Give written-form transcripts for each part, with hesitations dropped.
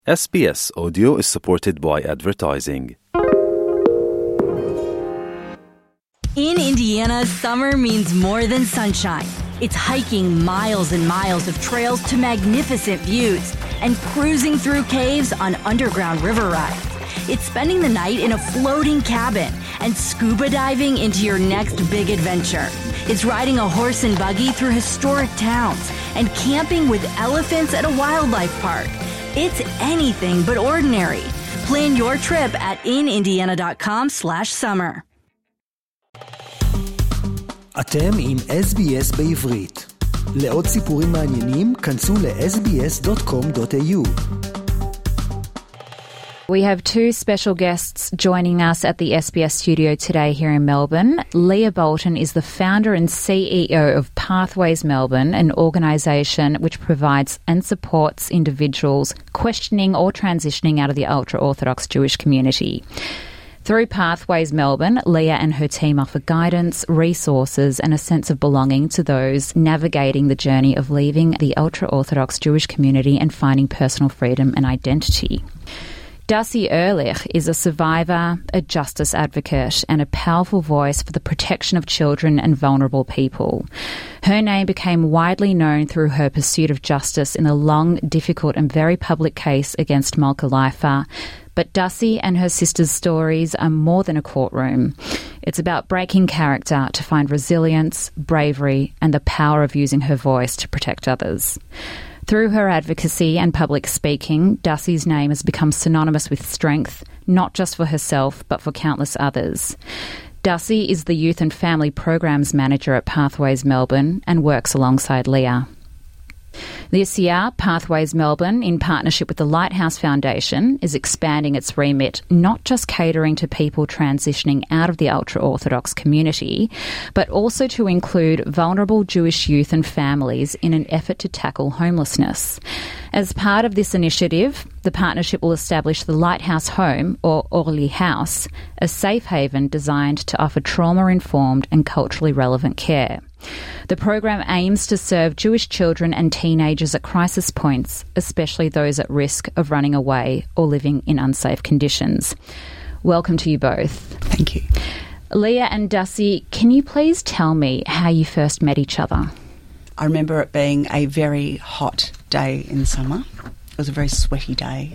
SBS Audio is supported by advertising. In Indiana, summer means more than sunshine. It's hiking miles and miles of trails to magnificent views and cruising through caves on underground river rides. It's spending the night in a floating cabin and scuba diving into your next big adventure. It's riding a horse and buggy through historic towns and camping with elephants at a wildlife park. It's anything but ordinary. Plan your trip at inindiana.com/summer. אתם עם SBS בעברית. לעוד סיפורים מעניינים, כנסו ל-sbs.com.au. We have two special guests joining us at the SBS studio today here in Melbourne. Leah Bolton is the founder and CEO of Pathways Melbourne, an organisation which provides and supports individuals questioning or transitioning out of the ultra-Orthodox Jewish community. Through Pathways Melbourne, Leah and her team offer guidance, resources and a sense of belonging to those navigating the journey of leaving the ultra-Orthodox Jewish community and finding personal freedom and identity. Dussie Ehrlich is a survivor, a justice advocate and a powerful voice for the protection of children and vulnerable people. Her name became widely known through her pursuit of justice in a long, difficult and very public case against Malka Leifer. But Dussie and her sister's stories are more than a courtroom. It's about breaking character to find resilience, bravery and the power of using her voice to protect others. Through her advocacy and public speaking, Dussie's name has become synonymous with strength, not just for herself, but for countless others. Dussie is the Youth and Family Programs Manager at Pathways Melbourne and works alongside Leah. This year, Pathways Melbourne, in partnership with the Lighthouse Foundation, is expanding its remit, not just catering to people transitioning out of the ultra-Orthodox community, but also to include vulnerable Jewish youth and families in an effort to tackle homelessness. As part of this initiative, the partnership will establish the Lighthouse Home, or Orly House, a safe haven designed to offer trauma-informed and culturally relevant care. The program aims to serve Jewish children and teenagers at crisis points, especially those at risk of running away or living in unsafe conditions. Welcome to you both. Thank you. Leah and Dussie, can you please tell me how you first met each other? I remember it being a very hot day in summer. It was a very sweaty day.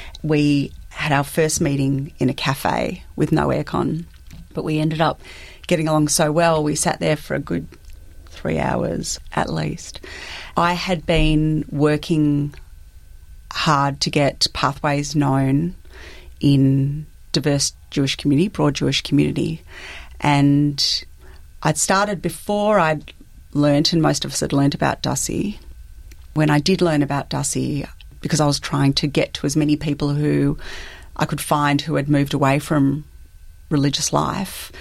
We had our first meeting in a cafe with no aircon, but we ended up getting along so well. We sat there for a good 3 hours at least. I had been working hard to get Pathways known in diverse Jewish community, broad Jewish community, and I'd started before I'd learnt, and most of us had learnt about Dussie. When I did learn about Dussie, because I was trying to get to as many people who I could find who had moved away from religious life,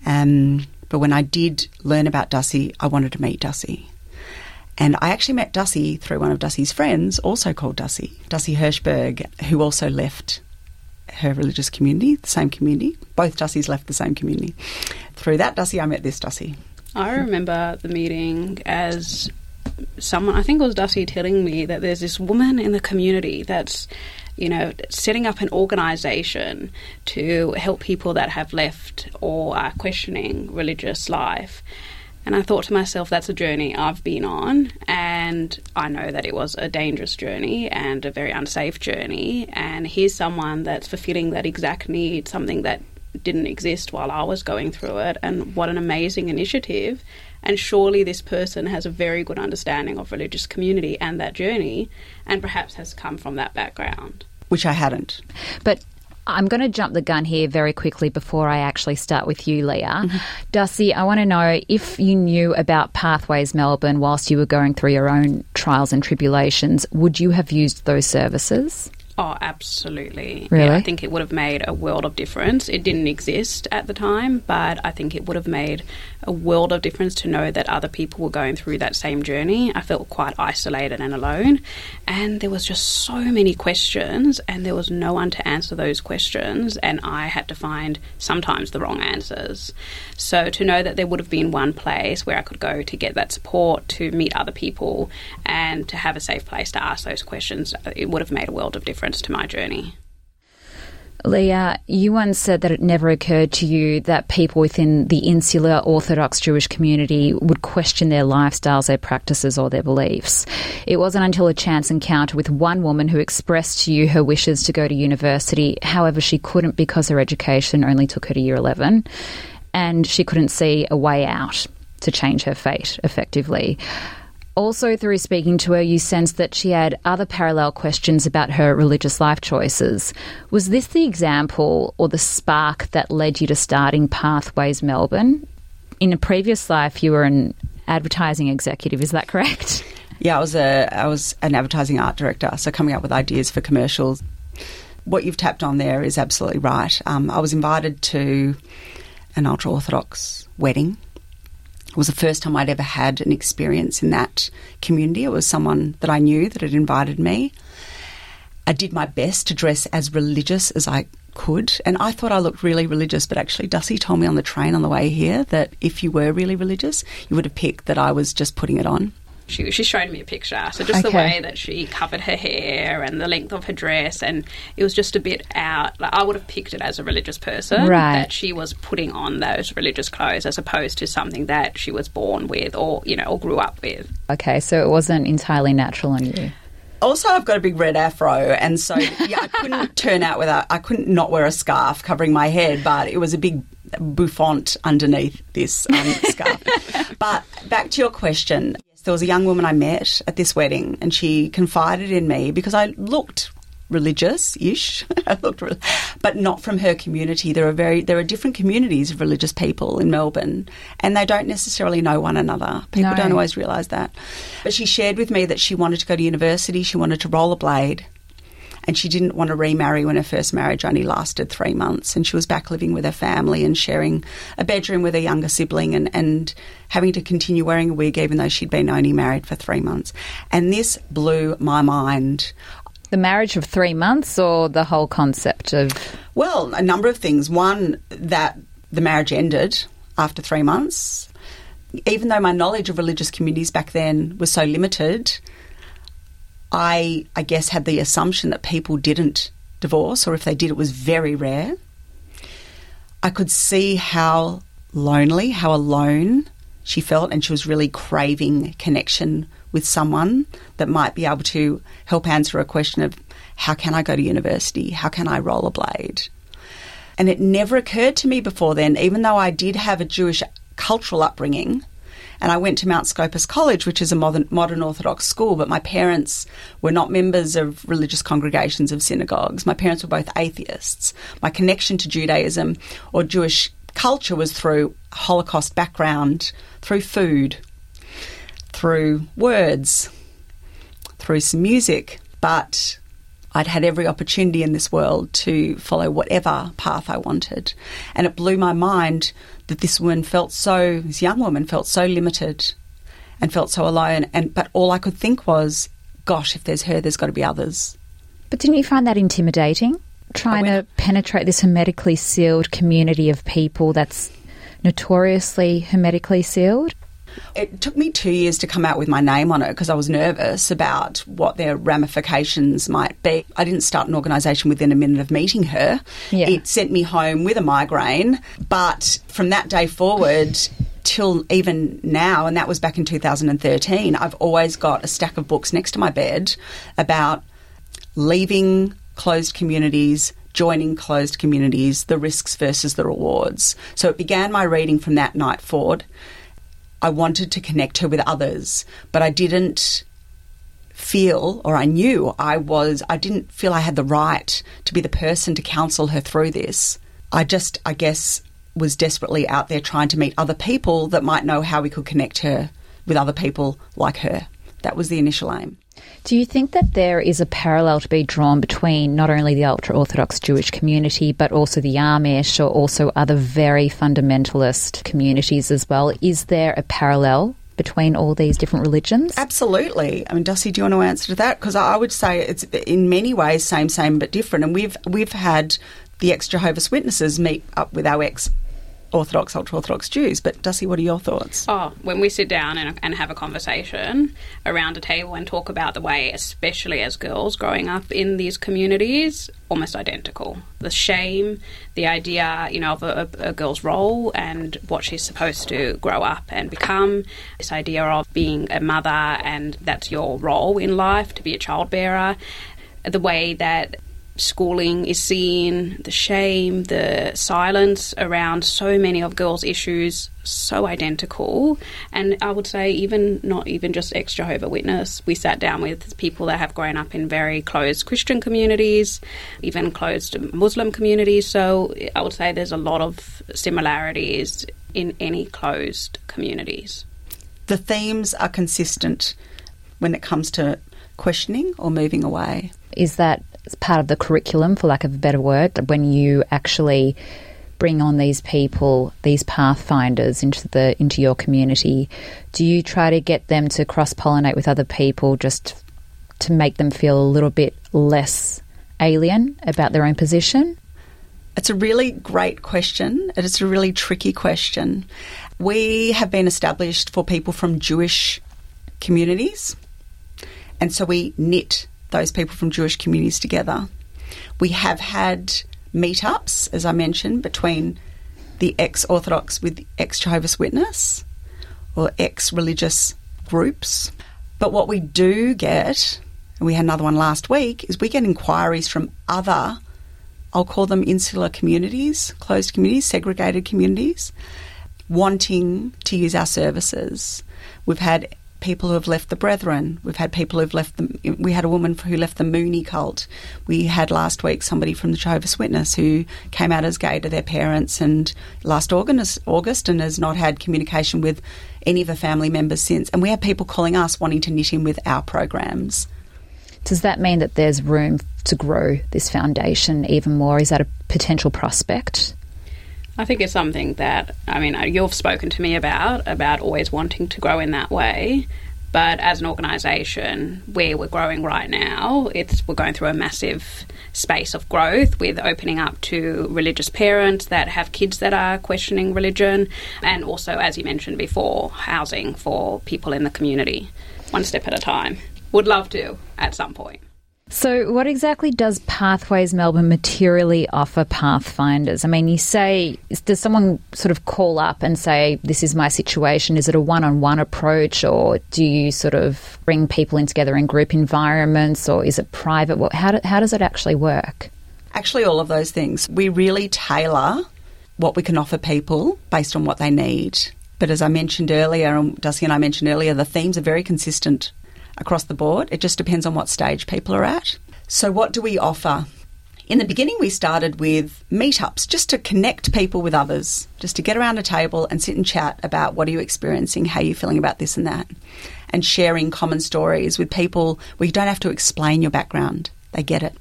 but when I did learn about Dussie, I wanted to meet Dussie. And I actually met Dussie through one of Dussie's friends, also called Dussie Hirschberg, who also left her religious community, the same community. Both Dussies left the same community. Through that Dussie, I met this Dussie. I remember the meeting as someone, I think it was Dussie, telling me that there's this woman in the community that's, setting up an organisation to help people that have left or are questioning religious life. And I thought to myself, that's a journey I've been on, and I know that it was a dangerous journey and a very unsafe journey, and here's someone that's fulfilling that exact need, something that didn't exist while I was going through it, and what an amazing initiative. And surely this person has a very good understanding of religious community and that journey, and perhaps has come from that background. Which I hadn't. But I'm going to jump the gun here very quickly before I actually start with you, Leah. Mm-hmm. Dussie, I want to know if you knew about Pathways Melbourne whilst you were going through your own trials and tribulations, would you have used those services? Oh, absolutely. Really? Yeah, I think it would have made a world of difference. It didn't exist at the time, but I think it would have made a world of difference to know that other people were going through that same journey. I felt quite isolated and alone, and there was just so many questions, and there was no one to answer those questions, and I had to find sometimes the wrong answers. So to know that there would have been one place where I could go to get that support, to meet other people, and to have a safe place to ask those questions, it would have made a world of difference. difference to my journey. Leah, you once said that it never occurred to you that people within the insular Orthodox Jewish community would question their lifestyles, their practices or their beliefs. It wasn't until a chance encounter with one woman who expressed to you her wishes to go to university. However, she couldn't because her education only took her to year 11 and she couldn't see a way out to change her fate effectively. Also, through speaking to her, you sensed that she had other parallel questions about her religious life choices. Was this the example or the spark that led you to starting Pathways Melbourne? In a previous life, you were an advertising executive, is that correct? Yeah, I was an advertising art director, so coming up with ideas for commercials. What you've tapped on there is absolutely right. I was invited to an ultra-Orthodox wedding. It was the first time I'd ever had an experience in that community. It was someone that I knew that had invited me. I did my best to dress as religious as I could, and I thought I looked really religious, but actually Dusty told me on the train on the way here that if you were really religious, you would have picked that I was just putting it on. She showed me a picture, so just the way that she covered her hair and the length of her dress, and it was just a bit out. Like, I would have picked it as a religious person, that she was putting on those religious clothes as opposed to something that she was born with or grew up with. Okay, so it wasn't entirely natural on you. Also, I've got a big red afro, and so I couldn't turn out I couldn't not wear a scarf covering my head, but it was a big bouffant underneath this scarf. But back to your question. There was a young woman I met at this wedding and she confided in me because I looked religious-ish, but not from her community. There are different communities of religious people in Melbourne and they don't necessarily know one another. People don't always realise that. But she shared with me that she wanted to go to university, she wanted to rollerblade, and she didn't want to remarry when her first marriage only lasted 3 months, and she was back living with her family and sharing a bedroom with a younger sibling and having to continue wearing a wig even though she'd been only married for 3 months. And this blew my mind. The marriage of 3 months or the whole concept of... Well, a number of things. One, that the marriage ended after 3 months. Even though my knowledge of religious communities back then was so limited, I guess had the assumption that people didn't divorce, or if they did, it was very rare. I could see how lonely, how alone she felt, and she was really craving connection with someone that might be able to help answer a question of how can I go to university? How can I rollerblade? And it never occurred to me before then, even though I did have a Jewish cultural upbringing, and I went to Mount Scopus College, which is a modern Orthodox school, but my parents were not members of religious congregations of synagogues. My parents were both atheists. My connection to Judaism or Jewish culture was through Holocaust background, through food, through words, through some music. But I'd had every opportunity in this world to follow whatever path I wanted. And it blew my mind that this young woman felt so limited and felt so alone. But all I could think was, gosh, if there's her, there's got to be others. But didn't you find that intimidating? Trying to penetrate this hermetically sealed community of people that's notoriously hermetically sealed? It took me 2 years to come out with my name on it because I was nervous about what their ramifications might be. I didn't start an organisation within a minute of meeting her. Yeah. It sent me home with a migraine. But from that day forward till even now, and that was back in 2013, I've always got a stack of books next to my bed about leaving closed communities, joining closed communities, the risks versus the rewards. So it began my reading from that night forward. I wanted to connect her with others, but I didn't feel, or I knew I didn't feel I had the right to be the person to counsel her through this. I guess, was desperately out there trying to meet other people that might know how we could connect her with other people like her. That was the initial aim. Do you think that there is a parallel to be drawn between not only the ultra-Orthodox Jewish community but also the Amish or also other very fundamentalist communities as well? Is there a parallel between all these different religions? Absolutely. I mean, Dusty, do you want to answer to that? Because I would say it's in many ways same but different. And we've had the ex-Jehovah's Witnesses meet up with our Orthodox, ultra-Orthodox Jews. But Dussie, what are your thoughts? Oh, when we sit down and have a conversation around a table and talk about the way, especially as girls growing up in these communities, almost identical. The shame, the idea, of a girl's role and what she's supposed to grow up and become, this idea of being a mother and that's your role in life, to be a childbearer, the way that schooling is seen, the shame, the silence around so many of girls' issues, so identical. And I would say not even just ex-Jehovah's Witness. We sat down with people that have grown up in very closed Christian communities, even closed Muslim communities. So I would say there's a lot of similarities in any closed communities. The themes are consistent when it comes to questioning or moving away. Is that part of the curriculum, for lack of a better word, when you actually bring on these people, these pathfinders into your community? Do you try to get them to cross-pollinate with other people just to make them feel a little bit less alien about their own position? It's a really great question, and it's a really tricky question. We have been established for people from Jewish communities, and so we knit those people from Jewish communities together. We have had meetups, as I mentioned, between the ex-Orthodox with ex-Jehovah's Witness or ex-religious groups. But what we do get, and we had another one last week, is we get inquiries from other, I'll call them insular communities, closed communities, segregated communities, wanting to use our services. We've had people who have left the Brethren. We've had people who've left we had a woman who left the Mooney cult. We had last week somebody from the Jehovah's Witness who came out as gay to their parents and last August and has not had communication with any of the family members since. And we have people calling us wanting to knit in with our programs. Does that mean that there's room to grow this foundation even more? Is that a potential prospect? I think it's something that, you've spoken to me about always wanting to grow in that way. But as an organisation, where we're growing right now, we're going through a massive space of growth with opening up to religious parents that have kids that are questioning religion, and also, as you mentioned before, housing for people in the community, one step at a time. Would love to at some point. So what exactly does Pathways Melbourne materially offer pathfinders? You say, does someone sort of call up and say, this is my situation? Is it a one-on-one approach, or do you sort of bring people in together in group environments, or is it private? How does it actually work? Actually, all of those things. We really tailor what we can offer people based on what they need. But as I mentioned earlier, and Dussie and I mentioned earlier, the themes are very consistent across the board. It just depends on what stage people are at. So what do we offer? In the beginning, we started with meetups, just to connect people with others, just to get around a table and sit and chat about what are you experiencing, how are you feeling about this and that, and sharing common stories with people where you don't have to explain your background. They get it.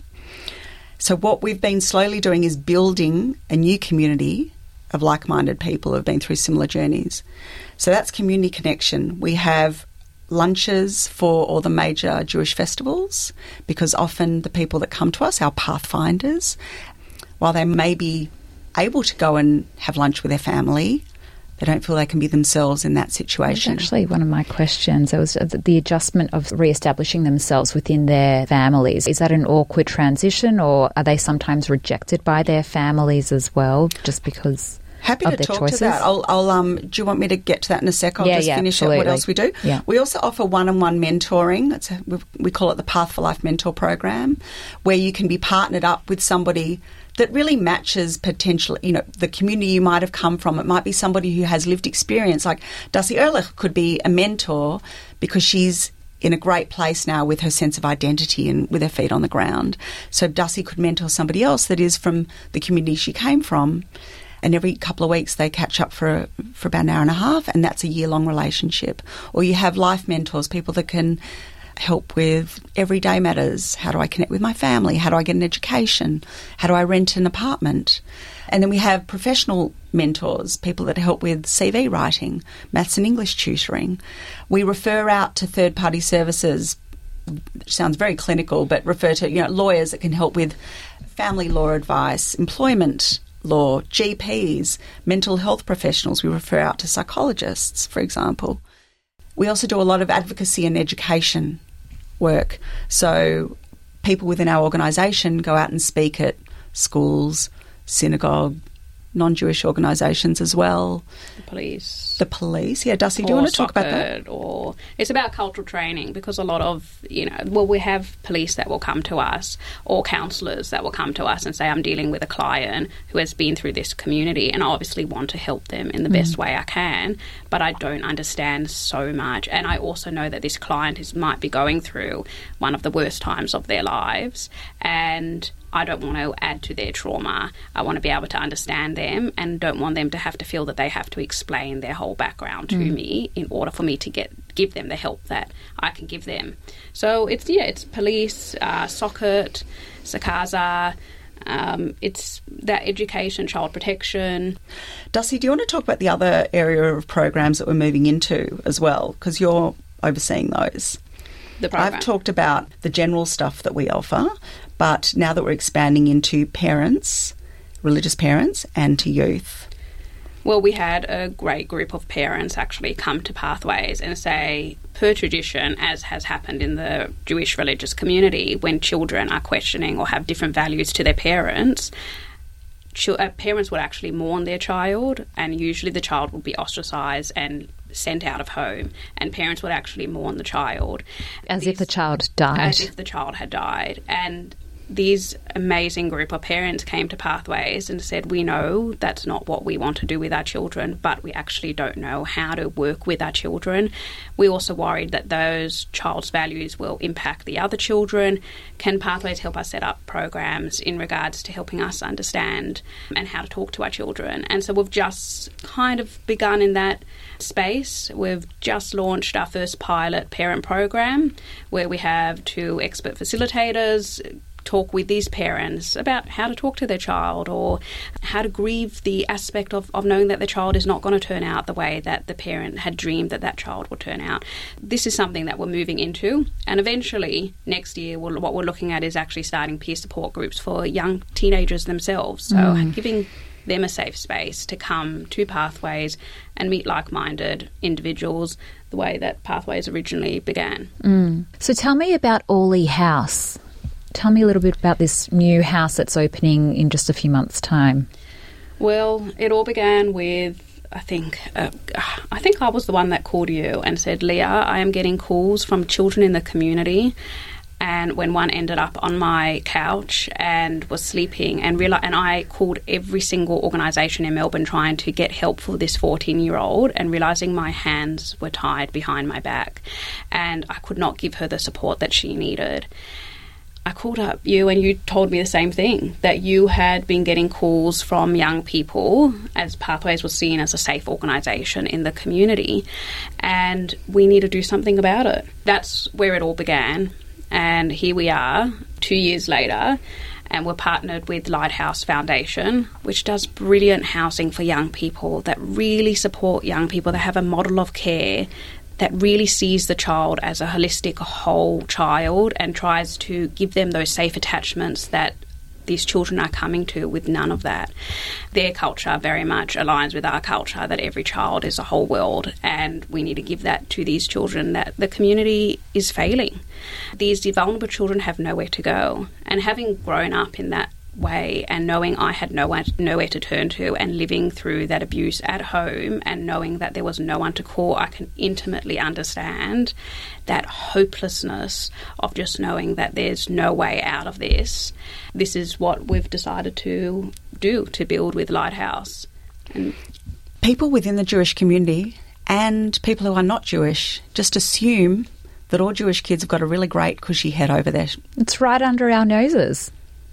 So what we've been slowly doing is building a new community of like-minded people who have been through similar journeys. So that's community connection. We have lunches for all the major Jewish festivals, because often the people that come to us, our pathfinders, while they may be able to go and have lunch with their family, they don't feel they can be themselves in that situation. That's actually one of my questions. It was the adjustment of re-establishing themselves within their families. Is that an awkward transition, or are they sometimes rejected by their families as well, just because Happy to talk choices? To that. Do you want me to get to that in a sec? I'll just finish absolutely. up what else we do. Yeah. We also offer one-on-one mentoring. We call it the Path for Life Mentor Program, where you can be partnered up with somebody that really matches potential, the community you might have come from. It might be somebody who has lived experience, like Dussie Ehrlich could be a mentor because she's in a great place now with her sense of identity and with her feet on the ground. So Dussie could mentor somebody else that is from the community she came from. And every couple of weeks they catch up for about an hour and a half, and that's a year-long relationship. Or you have life mentors, people that can help with everyday matters. How do I connect with my family? How do I get an education? How do I rent an apartment? And then we have professional mentors, people that help with CV writing, maths and English tutoring. We refer out to third-party services, which sounds very clinical, but refer to lawyers that can help with family law advice, employment law, GPs, mental health professionals. We refer out to psychologists, for example. We also do a lot of advocacy and education work. So people within our organisation go out and speak at schools, synagogue, non-Jewish organisations as well. The police. Yeah, Dusty, do you want to talk about that? Or it's about cultural training, because a lot of, we have police that will come to us, or counsellors that will come to us and say, I'm dealing with a client who has been through this community, and I obviously want to help them in the best way I can, but I don't understand so much. And I also know that this client might be going through one of the worst times of their lives, and I don't want to add to their trauma. I want to be able to understand them, and don't want them to have to feel that they have to explain their whole background to me in order for me to give them the help that I can give them. So it's police, SOCIT, SACASA, it's that education, child protection. Dusty, do you want to talk about the other area of programs that we're moving into as well? Because you're overseeing those. I've talked about the general stuff that we offer, but now that we're expanding into parents, religious parents, and to youth. Well, we had a great group of parents actually come to Pathways and say, per tradition, as has happened in the Jewish religious community, when children are questioning or have different values to their parents, parents would actually mourn their child, and usually the child would be ostracised and sent out of home, and parents would actually mourn the child. As if the child died. As if the child had died. And these amazing group of parents came to Pathways and said, we know that's not what we want to do with our children, but we actually don't know how to work with our children. We're also worried that those child's values will impact the other children. Can Pathways help us set up programs in regards to helping us understand and how to talk to our children? And so we've just kind of begun in that space. We've just launched our first pilot parent program, where we have 2 expert facilitators talk with these parents about how to talk to their child, or how to grieve the aspect of knowing that the child is not going to turn out the way that the parent had dreamed that child would turn out. This is something that we're moving into, and eventually next year what we're looking at is actually starting peer support groups for young teenagers themselves, so giving them a safe space to come to Pathways and meet like-minded individuals the way that Pathways originally began. So tell me about Orley House. Tell me a little bit about this new house that's opening in just a few months' time. Well, it all began with, I think I was the one that called you and said, Leah, I am getting calls from children in the community. And when one ended up on my couch and was sleeping, and I called every single organisation in Melbourne trying to get help for this 14-year-old, and realising my hands were tied behind my back and I could not give her the support that she needed. I called up you and you told me the same thing, that you had been getting calls from young people, as Pathways was seen as a safe organisation in the community, and we need to do something about it. That's where it all began, and here we are 2 years later, and we're partnered with Lighthouse Foundation, which does brilliant housing for young people that really support young people, that have a model of care that really sees the child as a holistic whole child and tries to give them those safe attachments that these children are coming to with none of that. Their culture very much aligns with our culture, that every child is a whole world, and we need to give that to these children, that the community is failing. These vulnerable children have nowhere to go, and having grown up in that way and knowing I had nowhere to turn to, and living through that abuse at home and knowing that there was no one to call, I can intimately understand that hopelessness of just knowing that there's no way out of this. This is what we've decided to do, to build with Lighthouse. And people within the Jewish community and people who are not Jewish just assume that all Jewish kids have got a really great cushy head over there. It's right under our noses.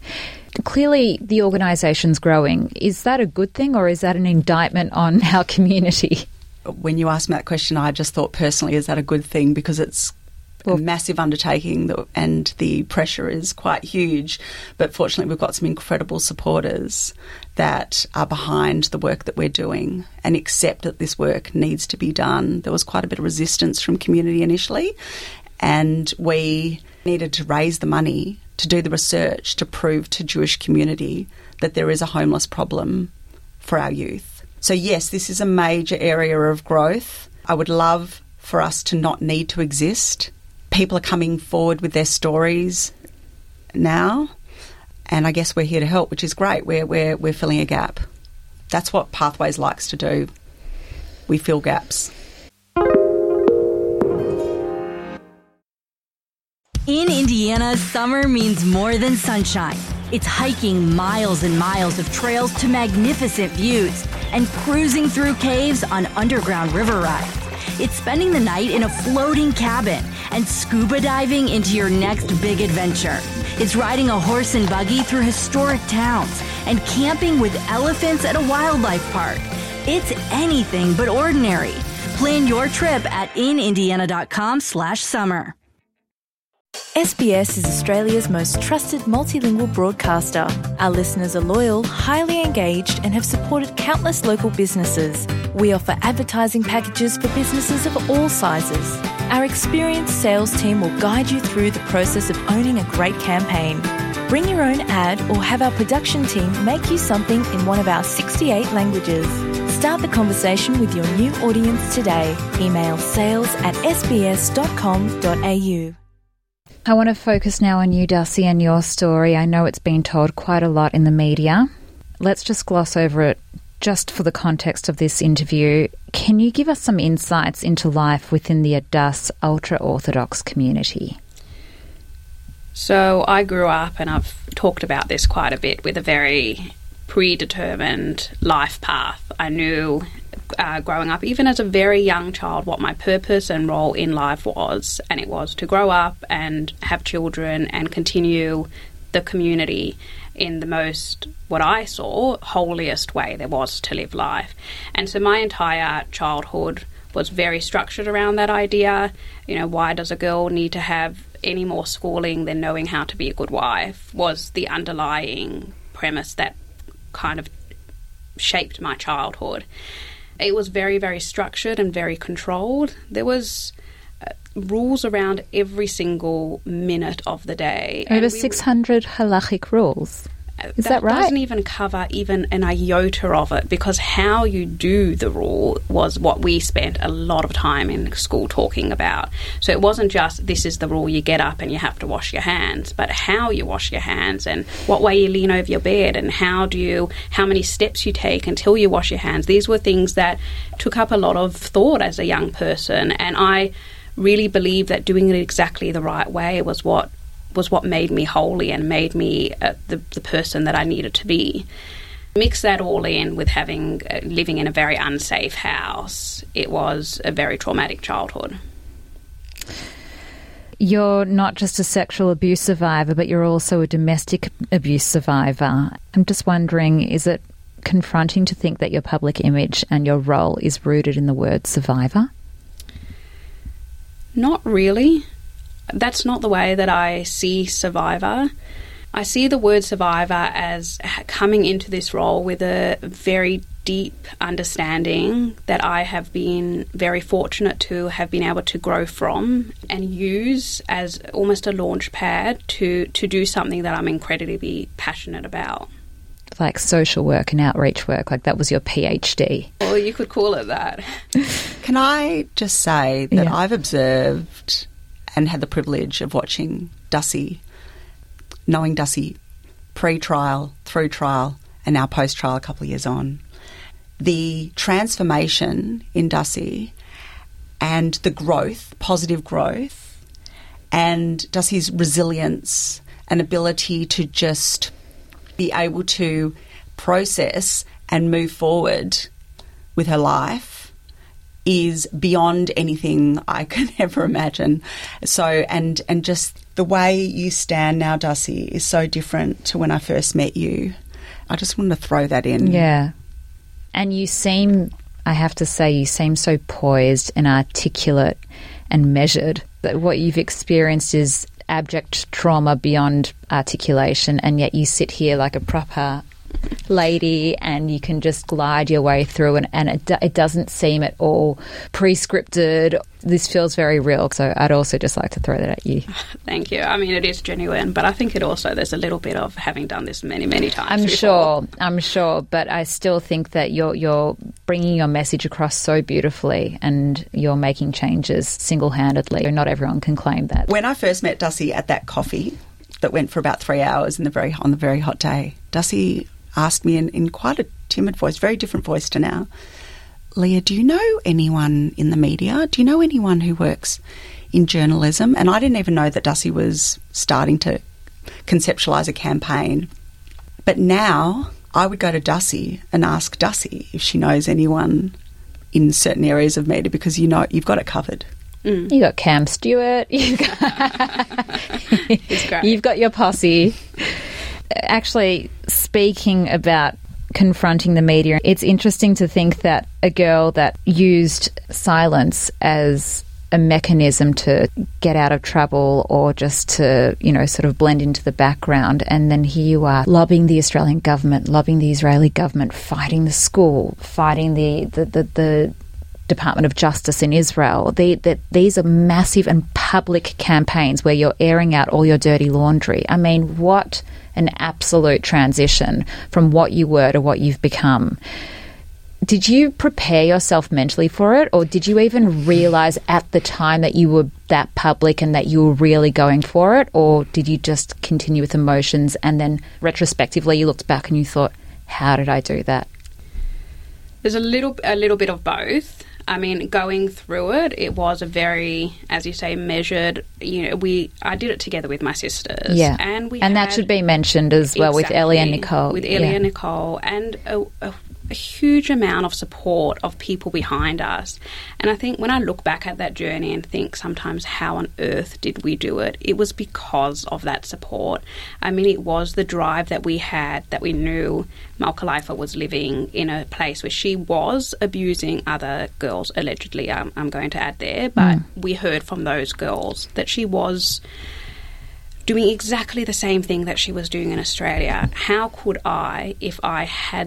Clearly, the organisation's growing. Is that a good thing, or is that an indictment on our community? When you asked me that question, I just thought personally, is that a good thing? Because it's a massive undertaking and the pressure is quite huge. But fortunately, we've got some incredible supporters that are behind the work that we're doing and accept that this work needs to be done. There was quite a bit of resistance from community initially, and we needed to raise the money to do the research to prove to Jewish community that there is a homeless problem for our youth. So yes, this is a major area of growth. I would love for us to not need to exist. People are coming forward with their stories now, and I guess we're here to help, which is great. We're filling a gap. That's what Pathways likes to do. We fill gaps. In Indiana, summer means more than sunshine. It's hiking miles and miles of trails to magnificent views and cruising through caves on underground river rides. It's spending the night in a floating cabin and scuba diving into your next big adventure. It's riding a horse and buggy through historic towns and camping with elephants at a wildlife park. It's anything but ordinary. Plan your trip at inindiana.com/summer. SBS is Australia's most trusted multilingual broadcaster. Our listeners are loyal, highly engaged, and have supported countless local businesses. We offer advertising packages for businesses of all sizes. Our experienced sales team will guide you through the process of owning a great campaign. Bring your own ad or have our production team make you something in one of our 68 languages. Start the conversation with your new audience today. Email sales@sbs.com.au. I want to focus now on you, Darcy, and your story. I know it's been told quite a lot in the media. Let's just gloss over it just for the context of this interview. Can you give us some insights into life within the Addas ultra-Orthodox community? So I grew up, and I've talked about this quite a bit, with a very predetermined life path. I knew growing up, even as a very young child, what my purpose and role in life was, and it was to grow up and have children and continue the community in the most, what I saw, holiest way there was to live life. And so my entire childhood was very structured around that idea. You know, why does a girl need to have any more schooling than knowing how to be a good wife, was the underlying premise that kind of shaped my childhood. It was very, very structured and very controlled. There was rules around every single minute of the day. Over 600 halachic rules. Is that right? That doesn't even cover even an iota of it, because how you do the rule was what we spent a lot of time in school talking about. So it wasn't just, this is the rule, you get up and you have to wash your hands, but how you wash your hands and what way you lean over your bed and how many steps you take until you wash your hands. These were things that took up a lot of thought as a young person, and I really believe that doing it exactly the right way was what made me holy and made me the person that I needed to be. Mix that all in with living in a very unsafe house. It was a very traumatic childhood. You're not just a sexual abuse survivor, but you're also a domestic abuse survivor. I'm just wondering, is it confronting to think that your public image and your role is rooted in the word survivor? Not really. That's not the way that I see survivor. I see the word survivor as coming into this role with a very deep understanding that I have been very fortunate to have been able to grow from and use as almost a launch pad to do something that I'm incredibly passionate about. Like social work and outreach work, like that was your PhD. Well, you could call it that. Can I just say that I've observed and had the privilege of watching Dussie, knowing Dussie pre-trial, through trial, and now post-trial a couple of years on. The transformation in Dussie and the growth, positive growth, and Dussie's resilience and ability to just be able to process and move forward with her life is beyond anything I could ever imagine. So, and just the way you stand now, Dussie, is so different to when I first met you. I just wanted to throw that in. Yeah. And you seem, I have to say, you seem so poised and articulate and measured. That what you've experienced is abject trauma beyond articulation, and yet you sit here like a proper lady, and you can just glide your way through, and it doesn't seem at all pre-scripted. This feels very real, so I'd also just like to throw that at you. Thank you. I mean, it is genuine, but I think it also, there's a little bit of having done this many, many times I'm sure, but I still think that you're bringing your message across so beautifully, and you're making changes single-handedly. Not everyone can claim that. When I first met Dussie at that coffee that went for about 3 hours on the very hot day, Dussie asked me in quite a timid voice, very different voice to now, Leah, do you know anyone in the media? Do you know anyone who works in journalism? And I didn't even know that Dussie was starting to conceptualise a campaign. But now I would go to Dussie and ask Dussie if she knows anyone in certain areas of media, because you've got it covered. You got Cam Stewart. You've got your posse. Actually, speaking about confronting the media, it's interesting to think that a girl that used silence as a mechanism to get out of trouble or just to, sort of blend into the background, and then here you are lobbying the Australian government, lobbying the Israeli government, fighting the school, fighting the Department of Justice in Israel. These are massive and public campaigns where you're airing out all your dirty laundry. I mean, what an absolute transition from what you were to what you've become. Did you prepare yourself mentally for it, or did you even realise at the time that you were that public and that you were really going for it, or did you just continue with emotions and then retrospectively you looked back and you thought, how did I do that? There's a little bit of both. I mean, going through it, it was a very, as you say, measured. I did it together with my sisters, and that should be mentioned as well, with Ellie and Nicole. With Ellie and Nicole, and a huge amount of support of people behind us. And I think when I look back at that journey and think sometimes, how on earth did we do it? It was because of that support. I mean, it was the drive that we had, that we knew Malka Leifer was living in a place where she was abusing other girls, allegedly, I'm going to add there, but we heard from those girls that she was doing exactly the same thing that she was doing in Australia. How could I, if I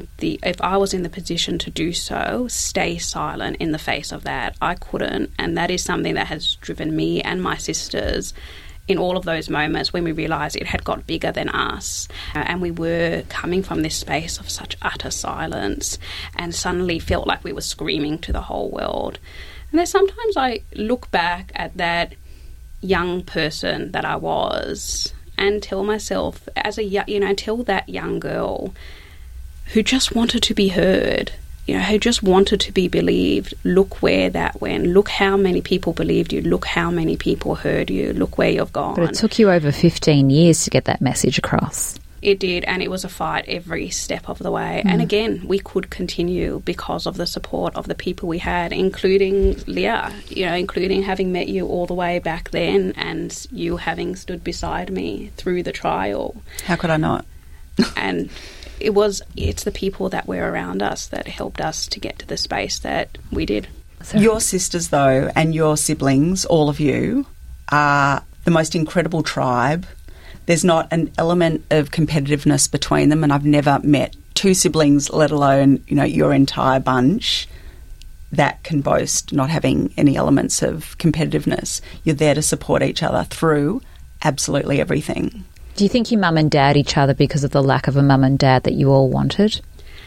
was in the position to do so, stay silent in the face of that? I couldn't, and that is something that has driven me and my sisters in all of those moments when we realised it had got bigger than us, and we were coming from this space of such utter silence and suddenly felt like we were screaming to the whole world. And then sometimes I look back at that young person that I was and tell myself, tell that young girl who just wanted to be heard, who just wanted to be believed, look where that went. Look how many people believed you. Look how many people heard you. Look where you've gone. But it took you over 15 years to get that message across. It did, and it was a fight every step of the way. And again, we could continue because of the support of the people we had, including Leah, including having met you all the way back then and you having stood beside me through the trial. How could I not? And it's the people that were around us that helped us to get to the space that we did. Your sisters, though, and your siblings, all of you, are the most incredible tribe. There's not an element of competitiveness between them, and I've never met two siblings, let alone, your entire bunch, that can boast not having any elements of competitiveness. You're there to support each other through absolutely everything. Do you think you mum and dad each other because of the lack of a mum and dad that you all wanted?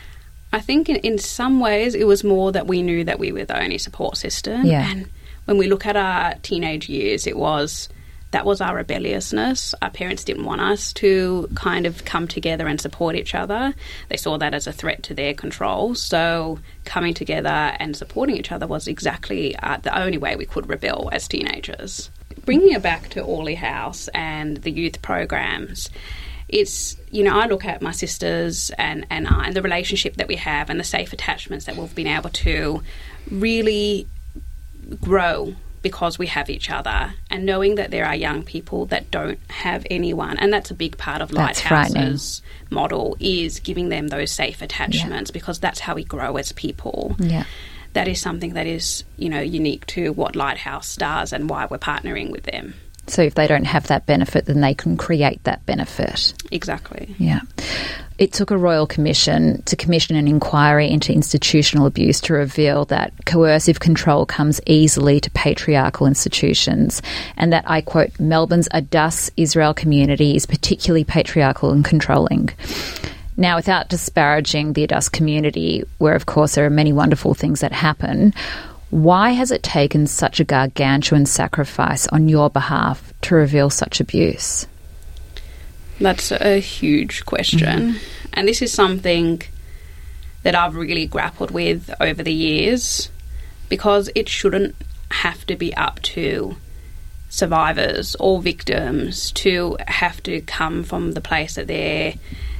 I think in some ways it was more that we knew that we were the only support system. Yeah. And when we look at our teenage years, that was our rebelliousness. Our parents didn't want us to kind of come together and support each other. They saw that as a threat to their control. So coming together and supporting each other was exactly the only way we could rebel as teenagers. Bringing it back to Orley House and the youth programs, it's, I look at my sisters and I, and the relationship that we have and the safe attachments that we've been able to really grow because we have each other, and knowing that there are young people that don't have anyone, and that's a big part of Lighthouse's model, is giving them those safe attachments, because that's how we grow as people. Yeah. That is something that is, unique to what Lighthouse does and why we're partnering with them. So if they don't have that benefit, then they can create that benefit. Exactly. Yeah. It took a royal commission to commission an inquiry into institutional abuse to reveal that coercive control comes easily to patriarchal institutions, and that, I quote, Melbourne's Adass Israel community is particularly patriarchal and controlling. Now, without disparaging the Adass community, where of course there are many wonderful things that happen, why has it taken such a gargantuan sacrifice on your behalf to reveal such abuse? That's a huge question. And this is something that I've really grappled with over the years, because it shouldn't have to be up to survivors or victims to have to come from the place that they're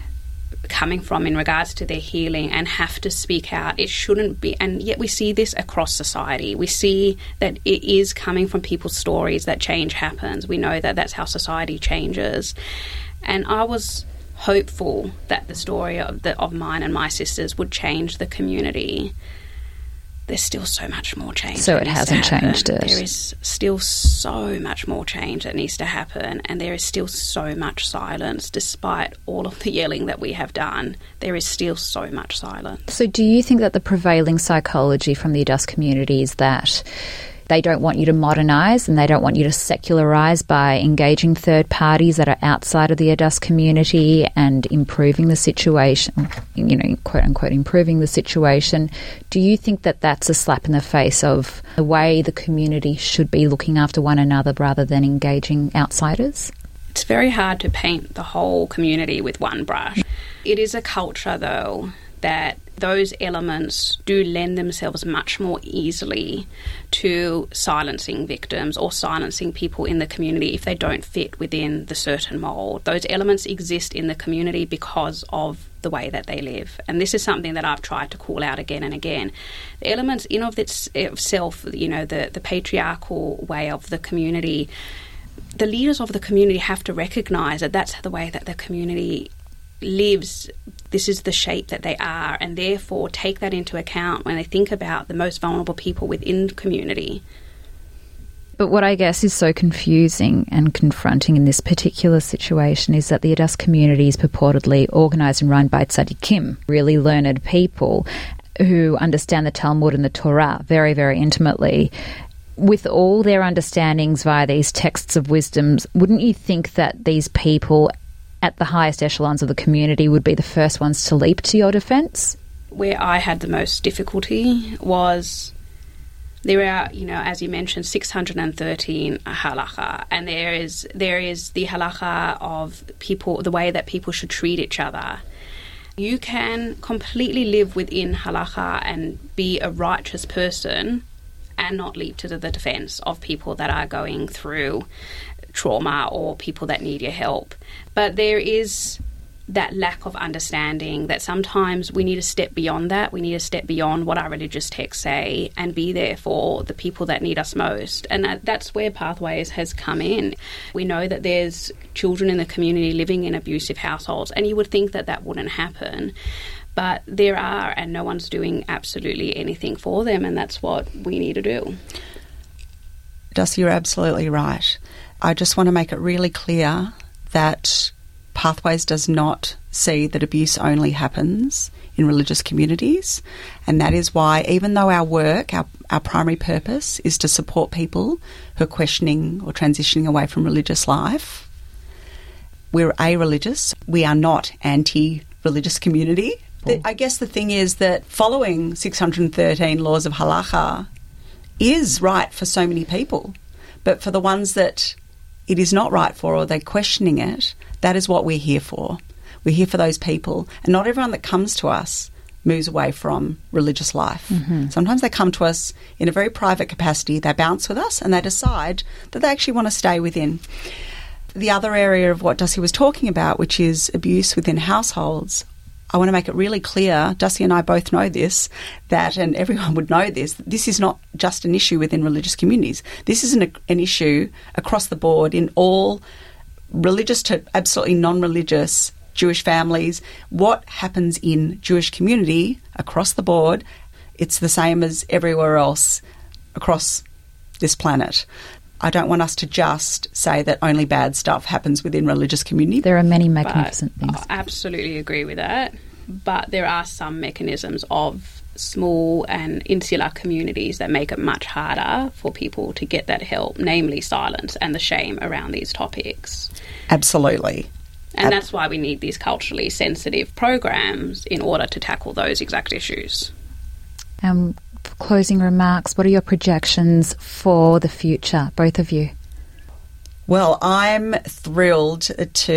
coming from in regards to their healing and have to speak out. It shouldn't be, and yet we see this across society. We see that it is coming from people's stories that change happens. We know that that's how society changes. And I was hopeful that the story of mine and my sisters would change the community. There's still so much more change. So it hasn't changed it. There is still so much more change that needs to happen, and there is still so much silence. Despite all of the yelling that we have done, there is still so much silence. So do you think that the prevailing psychology from the Adass community is that they don't want you to modernise and they don't want you to secularise by engaging third parties that are outside of the Adass community and improving the situation, you know, quote unquote, improving the situation? Do you think that that's a slap in the face of the way the community should be looking after one another rather than engaging outsiders? It's very hard to paint the whole community with one brush. It is a culture, though, that those elements do lend themselves much more easily to silencing victims or silencing people in the community if they don't fit within the certain mould. Those elements exist in the community because of the way that they live. And this is something that I've tried to call out again and again. The elements in of itself, you know, the patriarchal way of the community, the leaders of the community have to recognise that that's the way that the community lives. This is the shape that they are, and therefore take that into account when they think about the most vulnerable people within the community. But what I guess is so confusing and confronting in this particular situation is that the Adass community is purportedly organised and run by tzaddikim, really learned people who understand the Talmud and the Torah very, very intimately. With all their understandings via these texts of wisdoms, wouldn't you think that these people at the highest echelons of the community would be the first ones to leap to your defence? Where I had the most difficulty was there are, you know, as you mentioned, 613 halakha, and there is the halakha of people, the way that people should treat each other. You can completely live within halakha and be a righteous person and not leap to the defence of people that are going through trauma or people that need your help. But there is that lack of understanding that sometimes we need to step beyond that. We need to step beyond what our religious texts say and be there for the people that need us most. And that's where Pathways has come in. We know that there's children in the community living in abusive households, and you would think that that wouldn't happen. But there are, and no one's doing absolutely anything for them, and that's what we need to do. Dusty, you're absolutely right. I just want to make it really clear that Pathways does not see that abuse only happens in religious communities, and that is why, even though our work, our primary purpose is to support people who are questioning or transitioning away from religious life, we're a-religious. We are not anti-religious community. I guess the thing is that following 613 laws of halakha is right for so many people, but for the ones that it is not right for or they're questioning it, that is what we're here for. We're here for those people, and not everyone that comes to us moves away from religious life. Mm-hmm. Sometimes they come to us in a very private capacity, they bounce with us and they decide that they actually want to stay within. The other area of what Dusty was talking about, which is abuse within households, I want to make it really clear, Dusty and I both know this, and everyone would know this is not just an issue within religious communities. This is an issue across the board in all religious to absolutely non-religious Jewish families. What happens in Jewish community across the board, it's the same as everywhere else across this planet. I don't want us to just say that only bad stuff happens within religious community. There are many magnificent things. I absolutely agree with that. But there are some mechanisms of small and insular communities that make it much harder for people to get that help, namely silence and the shame around these topics. Absolutely. And that's why we need these culturally sensitive programs in order to tackle those exact issues. For closing remarks, what are your projections for the future, both of you? Well, I'm thrilled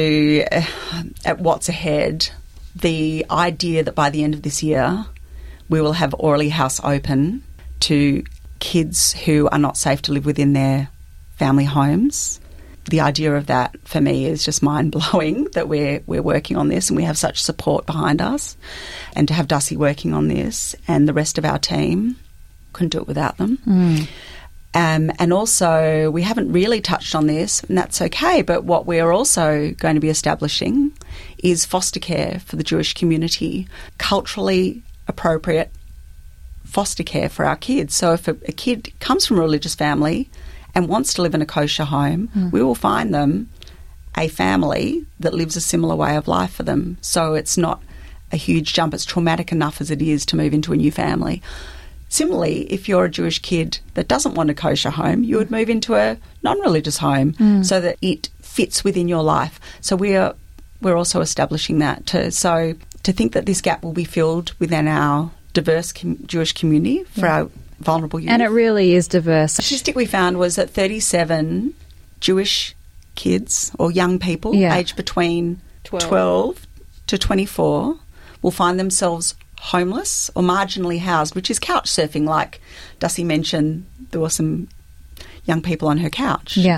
at what's ahead. The idea that by the end of this year we will have Orley House open to kids who are not safe to live within their family homes. The idea of that for me is just mind-blowing, that we're working on this and we have such support behind us. And to have Dussie working on this and the rest of our team, couldn't do it without them. And also, we haven't really touched on this, and that's okay, but what we're also going to be establishing is foster care for the Jewish community, culturally appropriate foster care for our kids. So if a kid comes from a religious family and wants to live in a kosher home, we will find them a family that lives a similar way of life for them. So it's not a huge jump. It's traumatic enough as it is to move into a new family. Similarly, if you're a Jewish kid that doesn't want a kosher home, you would move into a non-religious home so that it fits within your life. So we're also establishing that too. So to think that this gap will be filled within our diverse Jewish community for our vulnerable youth. And it really is diverse. The statistic we found was that 37 Jewish kids or young people aged between 12 to 24 will find themselves homeless or marginally housed, which is couch surfing. Like Dussie mentioned, there were some young people on her couch. Yeah.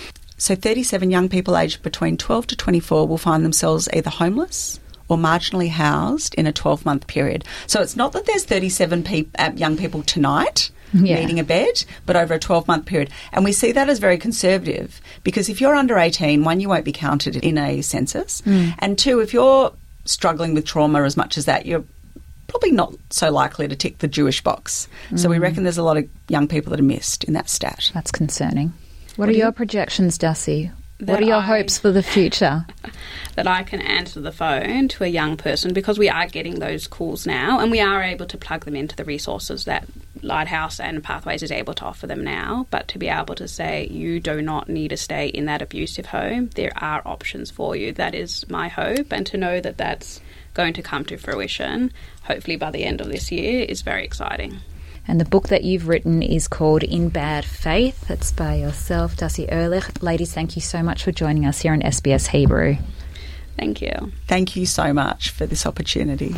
So 37 young people aged between 12 to 24 will find themselves either homeless or marginally housed in a 12-month period. So it's not that there's 37 young people tonight needing a bed, but over a 12-month period. And we see that as very conservative because if you're under 18, one, you won't be counted in a census, and two, if you're struggling with trauma as much as that, you're probably not so likely to tick the Jewish box. So we reckon there's a lot of young people that are missed in that stat. That's concerning. What are your projections, Dussie? What are your hopes for the future? That I can answer the phone to a young person, because we are getting those calls now and we are able to plug them into the resources that Lighthouse and Pathways is able to offer them now. But to be able to say, you do not need to stay in that abusive home, there are options for you. That is my hope, and to know that that's going to come to fruition, hopefully by the end of this year, is very exciting. And the book that you've written is called In Bad Faith. It's by yourself, Dussie Ehrlich. Ladies, thank you so much for joining us here on SBS Hebrew. Thank you. Thank you so much for this opportunity.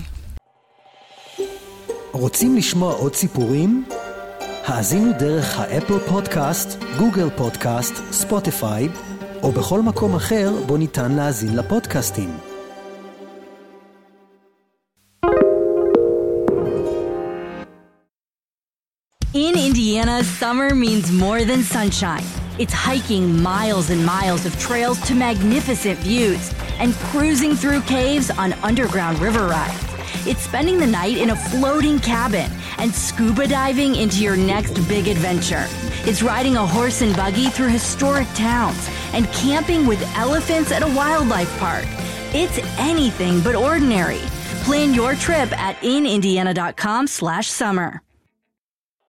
רוצים לשמוע עוד סיפורים? האזינו דרך האפל פודקאסט, גוגל פודקאסט, ספוטיפיי, או בכל מקום אחר בו ניתן להאזין לפודקאסטים. In Indiana, summer means more than sunshine. It's hiking miles and miles of trails to magnificent views and cruising through caves on underground river rides. It's spending the night in a floating cabin and scuba diving into your next big adventure. It's riding a horse and buggy through historic towns and camping with elephants at a wildlife park. It's anything but ordinary. Plan your trip at inindiana.com/summer.